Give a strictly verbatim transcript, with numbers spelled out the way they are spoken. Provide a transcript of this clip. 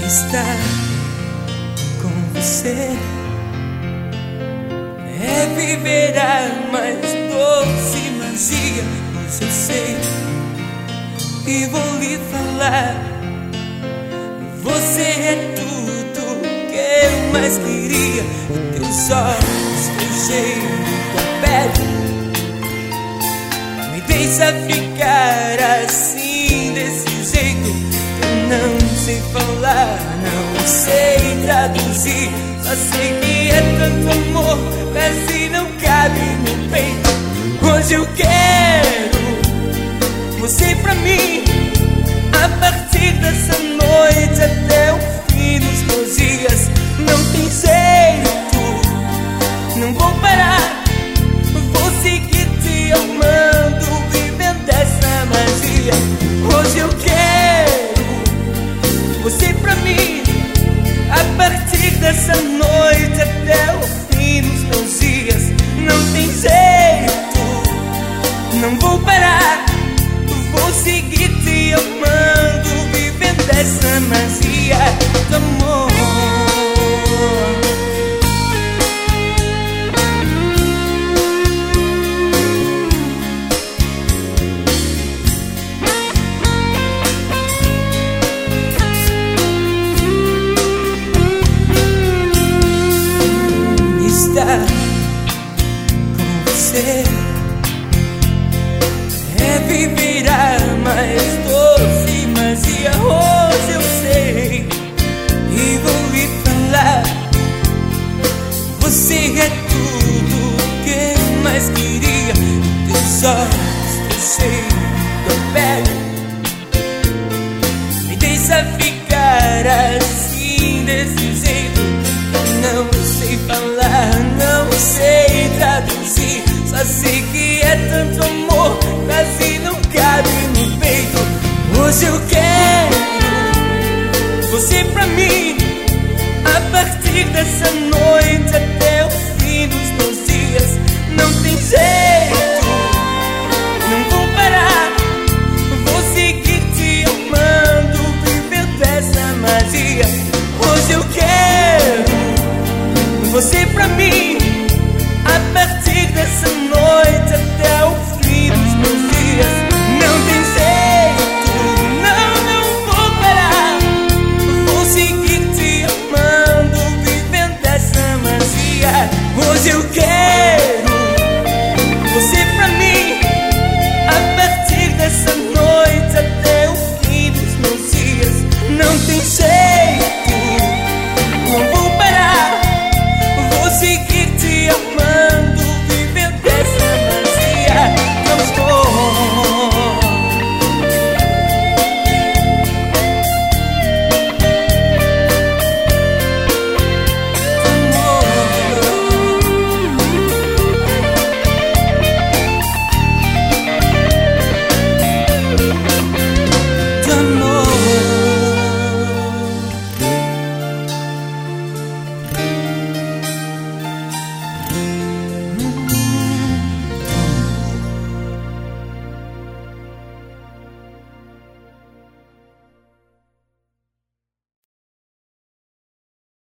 Estar com você é viver a mais doce magia. Pois eu sei e vou lhe falar, você é tudo que eu mais queria. Teus olhos, teu jeito, tua pele me deixa ficar assim, desse jeito. Eu não sei falar, não sei traduzir, só sei que é tanto amor, quase não cabe no peito. Hoje eu quero você pra mim, a partir dessa noite até o fim dos meus dias. Não tem jeito, não vou parar, vou seguir te amando, vivendo essa magia. Hoje eu quero você pra mim, a partir dessa noite até o fim dos meus dias. Não tem jeito, não vou parar, vou seguir te amando, vivendo essa magia do amor. Estar com você é viver a mais doce magia. Hoje eu sei e vou lhe falar, você é tudo que eu mais queria. Teus olhos, teu jeito, tua pele me deixa ficar assim, desse jeito. Não sei falar, não sei traduzir, só sei que é tanto amor, quase não cabe no peito. Hoje eu quero você pra mim, a partir dessa noite